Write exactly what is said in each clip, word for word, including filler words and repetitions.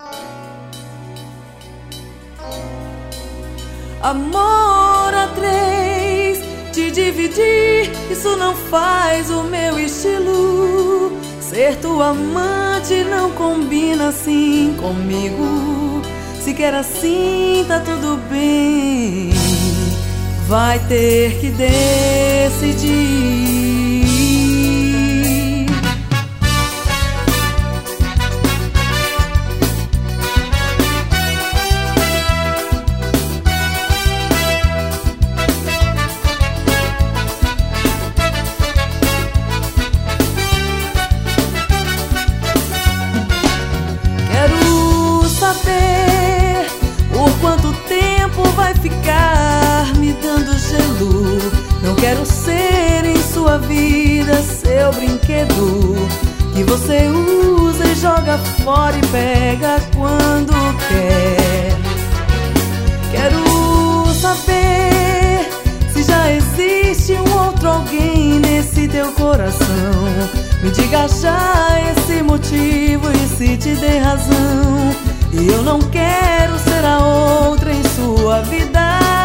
Amor a três, te dividir, isso não faz o meu estilo. Ser tua amante não combina assim comigo. Se quer assim, tá tudo bem. Vai ter que decidir. Por quanto tempo vai ficar me dando gelo? Não quero ser em sua vida seu brinquedo que você usa e joga fora e pega quando quer. Quero saber se já existe um outro alguém nesse teu coração. Me diga já esse motivo e se te der razão. E eu não quero ser a outra em sua vida.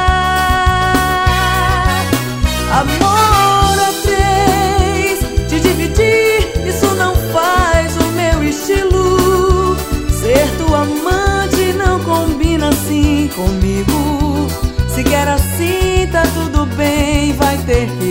Amor a três, te dividir, isso não faz o meu estilo. Ser tua amante não combina assim comigo. Se quer assim, tá tudo bem, vai ter que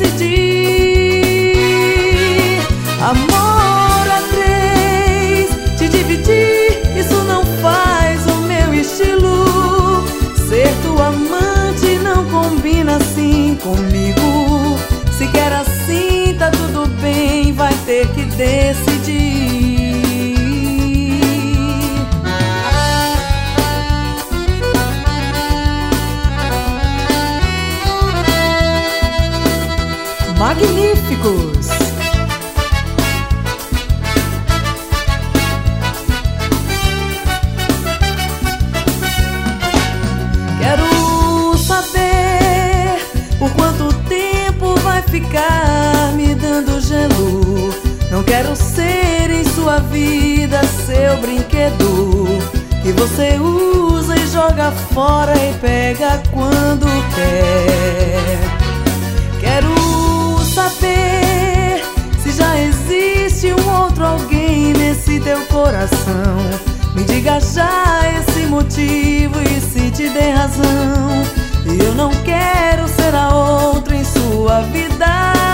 decidir. Amor a três, te dividir, isso não faz o meu estilo. Ser tua amante não combina assim comigo. Se quer assim, tá tudo bem, vai ter que decidir. Magníficos! Quero saber por quanto tempo vai ficar me dando gelo. Não quero ser em sua vida seu brinquedo que você usa e joga fora e pega quando quer. Quero saber se já existe um outro alguém nesse teu coração. Me diga já esse motivo e se te der razão. E eu não quero ser a outra em sua vida.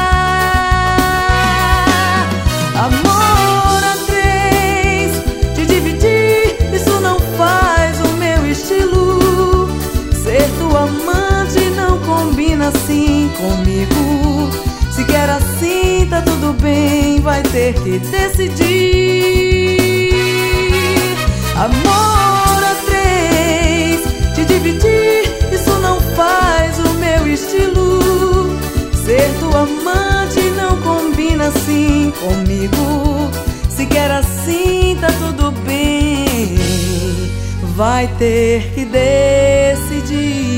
Amor a três, te dividir, isso não faz o meu estilo. Ser tua amante não combina assim comigo. Se quer assim, tá tudo bem, vai ter que decidir. Amor a três, te dividir, isso não faz o meu estilo. Ser tua amante não combina assim comigo. Se quer assim, tá tudo bem, vai ter que decidir.